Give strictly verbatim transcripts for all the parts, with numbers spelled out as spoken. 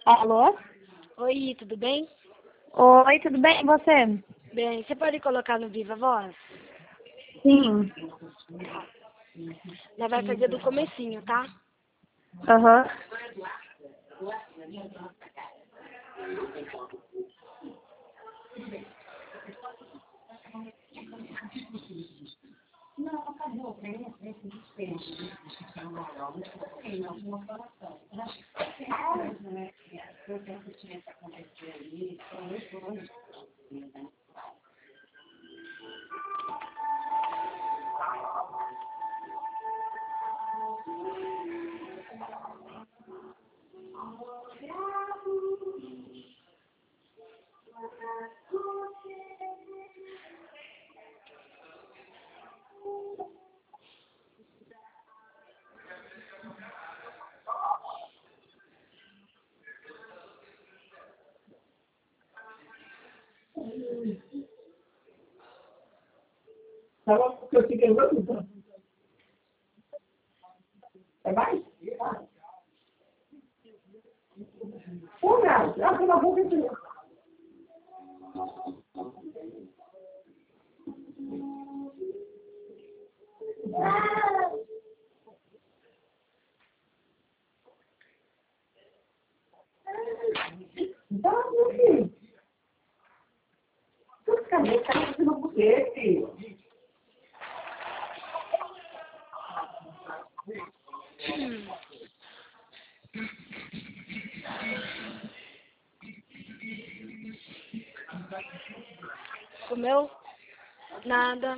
Alô? Oi, tudo bem? Oi, tudo bem? E você? Bem, você pode colocar no Viva Voz? Sim. Nós vai fazer do comecinho, tá? Aham. Agora, porque eu fiquei louco, é mais? Ou não, já que eu não vou ver. Então, meu filho, tudo que a gente está fazendo por quê, filho? Comeu? Nada.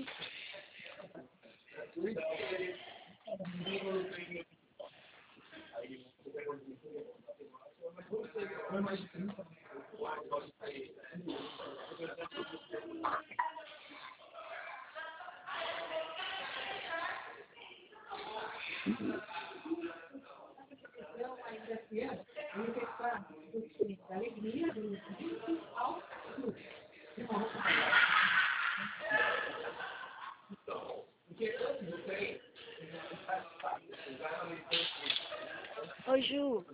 Ô, Ju.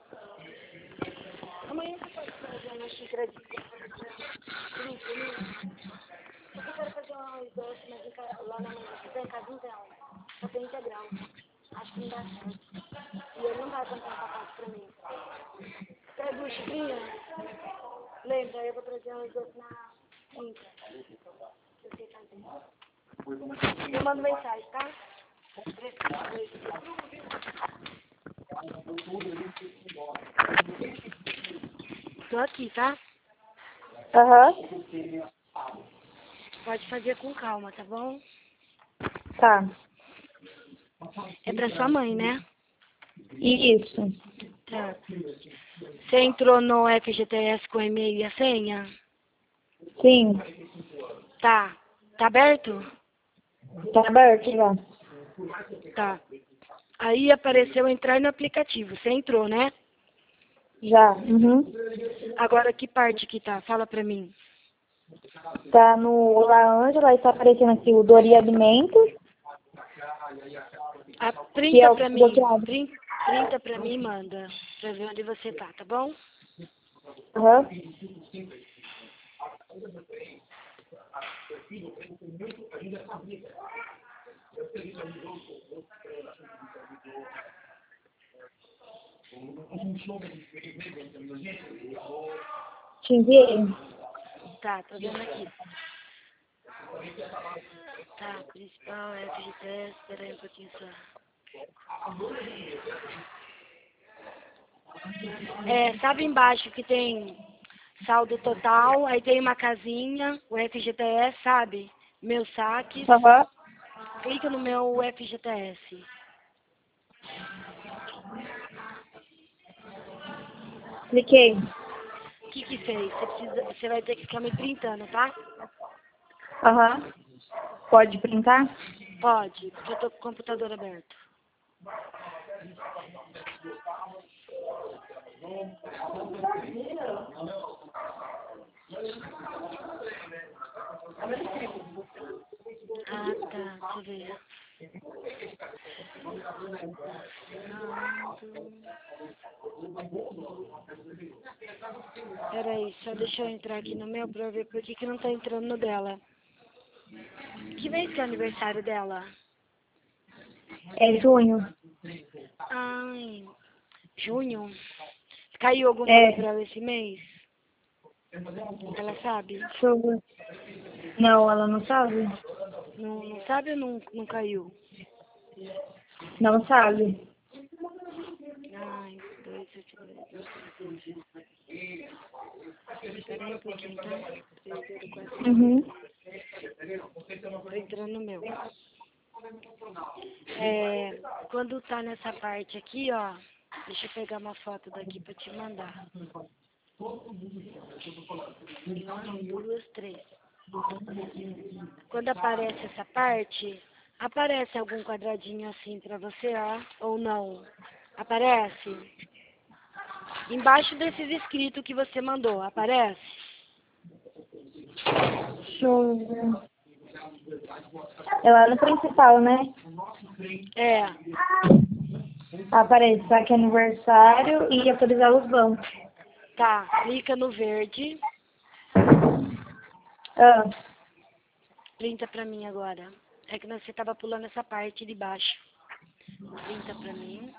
Amanhã você pode fazer uma xícara de fruta, né? Eu quero fazer um arroz doce, mas em ca- lá na manhã, em casa não tem, só tem integral. Acho que não dá certo. E ele não vai comprar um pacote pra mim. Quer duas xicrinhas? Lembra, eu vou trazer arroz doce na quinta. Eu sei fazer. Eu mando mensagem, tá? Tô aqui, tá? Aham. Pode fazer com calma, tá bom? Tá. É pra sua mãe, né? Isso. Tá. Você entrou no F G T S com o e-mail e a senha? Sim. Tá. Tá aberto? Tá aberto já. Tá. Aí apareceu entrar no aplicativo. Você entrou, né? Já. Uhum. Agora que parte que tá? Fala pra mim. Tá no Olá Ângela, está aparecendo aqui o Dori Alimentos, A que é printa o pra mim. bloqueado. Prin- Printa pra mim e manda. Pra ver onde você tá, tá bom? Aham. Te enviei. Tá, tô vendo aqui. Tá, principal F G T S. Espera aí um pouquinho só. É, sabe embaixo que tem saldo total, aí tem uma casinha, o F G T S, sabe? Meus saques. Aham. Clica no meu F G T S. Cliquei. O que que fez? Você, precisa, você vai ter que ficar me printando, tá? Aham. Pode printar? Pode, porque eu tô com o computador aberto. Ah, tá, deixa eu ver. Peraí, só deixa eu entrar aqui no meu pra ver por que que não tá entrando no dela. Que mês que é o aniversário dela? É junho. Ai, junho. Caiu alguma É. coisa pra ela esse mês? Ela sabe? Deixa eu ver. Não, ela não sabe? Não, não sabe ou não, não caiu? Não sabe. Ai, dois, sete, dois. Espera aí um pouquinho, tá? três, zero, quatro. Uhum. Tô entrando no meu. É, quando tá nessa parte aqui, ó. Deixa eu pegar uma foto daqui pra te mandar. Uma, duas, três. Quando aparece essa parte, aparece algum quadradinho assim pra você, ó. Ou não? Aparece? Embaixo desses escritos que você mandou, aparece? Deixa eu ver. É lá no principal, né? É. Aparece aqui aniversário e autorizar os bancos. Tá, clica no verde. Ah, Printa pra mim agora. É que você tava pulando essa parte de baixo. Printa pra mim.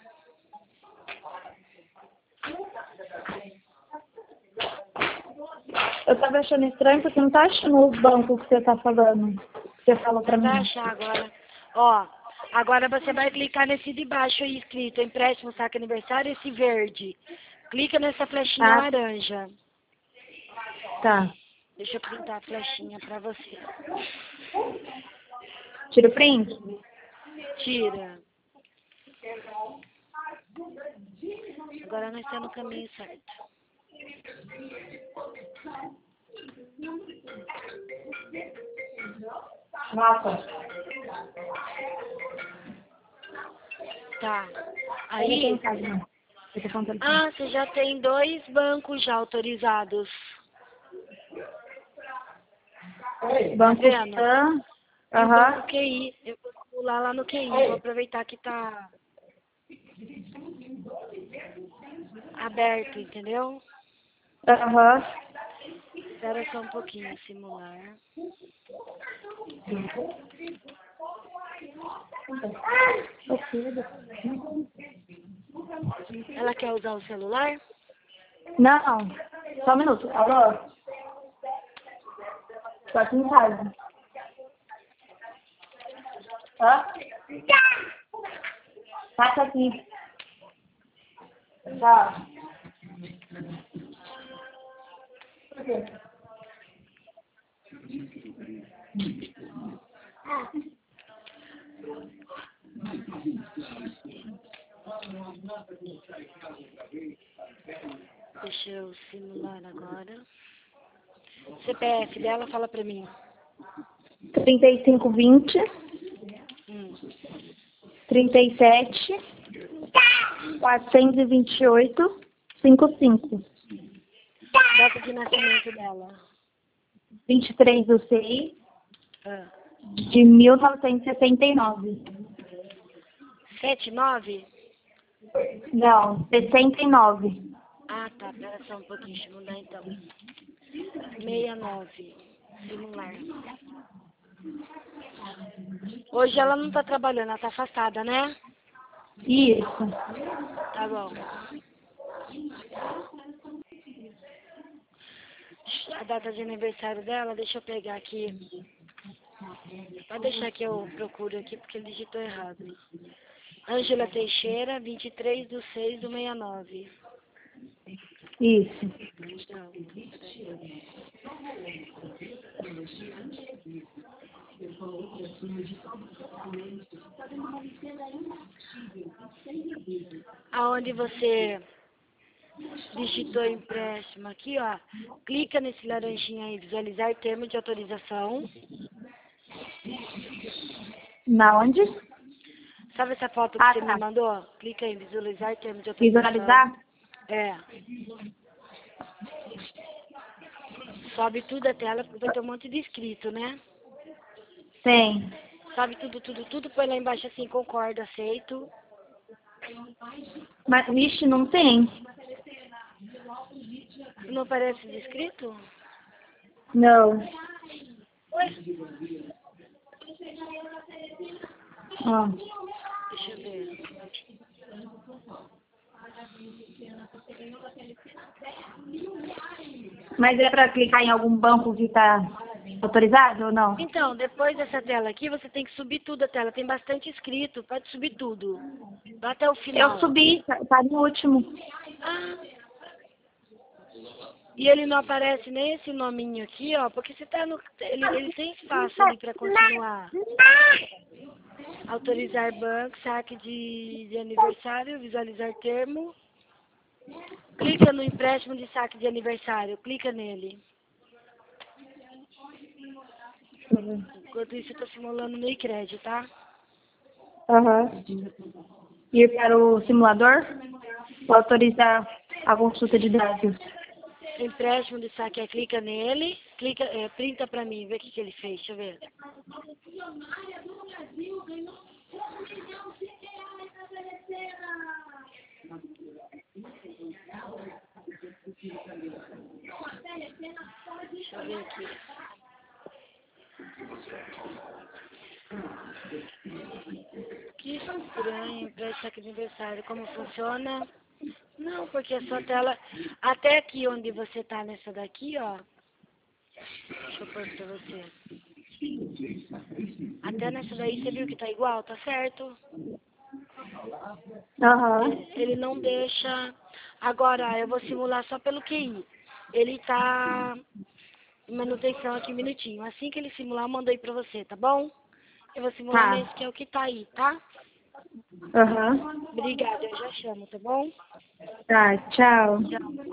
eu tava achando estranho porque não tá achando os bancos que você tá falando. Que você falou pra Você vai mim. achar agora. Ó, agora você vai clicar nesse de baixo aí escrito empréstimo saque aniversário, esse verde. Clica nessa flechinha Ah. laranja. Tá. Deixa eu printar a flechinha pra você. Tira o print? Tira. Agora nós estamos no caminho certo. Nossa. Tá. Aí tem Aí. casa, não. Eu tô contando. Ah, você já tem dois bancos já autorizados. Banco Tá vendo? Pan. E o Aham. banco Q I. Eu vou pular lá no Q I. Vou aproveitar que tá aberto, entendeu? Aham. Espera só um pouquinho, simular. Ela quer usar o celular? Não. Só um minuto. Alô? Tô aqui em casa. Hã? Passa aqui. Tchau. Por quê? Deixa eu simular agora. C P F dela, fala pra mim. trinta e cinco, vinte, Hum. trinta e sete, quatrocentos e vinte e oito, cinquenta e cinco. Data de nascimento dela. vinte e três do seis Ah. de mil novecentos e sessenta e nove. sete nove? Não, sessenta e nove. Ah, tá. Pera só um pouquinho. Deixa eu mudar então. sessenta e nove. Simular. Hoje ela não tá trabalhando, ela tá afastada, né? Isso. Tá bom. A data de aniversário dela, deixa eu pegar aqui. Pode deixar que eu procuro aqui porque ele digitou errado. Ângela Teixeira, vinte e três do seis do sessenta e nove. Isso. Não, peraí. Aonde você digitou empréstimo aqui, ó, clica nesse laranjinha aí, visualizar termo de autorização. Na onde? Sabe essa foto que Ah, você tá. me mandou? Clica em visualizar termo de autorização. Visualizar? É. Sobe tudo a tela, porque vai ter um monte de escrito, né? Tem. Sobe tudo, tudo, tudo, põe lá embaixo assim, concordo, aceito. Mas, vixe, não tem? Não aparece descrito? Não. Ué? Ó. Deixa eu ver. Mas é pra clicar em algum banco que tá autorizado ou não? Então, depois dessa tela aqui, você tem que subir tudo a tela. Tem bastante escrito, pode subir tudo. Vai até o final. Eu subi, tá tá no último. Ah. E ele não aparece nem esse nominho aqui, ó, porque você tá no... Ele, ele tem espaço ali pra continuar. Autorizar banco, saque de, de aniversário, visualizar termo. Clica no empréstimo de saque de aniversário, clica nele. Enquanto isso, eu tô simulando no iCred, tá? Aham. Ir para o simulador? Vou autorizar a consulta de dados. Empréstimo de saque, aí clica nele, clica, é, printa pra mim, vê o que, que ele fez, deixa eu ver. Deixa eu ver aqui. Que estranho, empréstimo saque de aniversário, como funciona? Não, porque a sua tela, até aqui onde você tá nessa daqui, ó. Deixa eu pôr pra você. Até nessa daí você viu que tá igual, tá certo? Aham. Ele não deixa. Agora, eu vou simular só pelo Q I. Ele tá em manutenção aqui um minutinho. Assim que ele simular, eu mando aí pra você, tá bom? Eu vou simular Tá. nesse que é o que tá aí, tá? Aham. Obrigada, eu já chamo, tá bom? Tá, tchau. Tchau.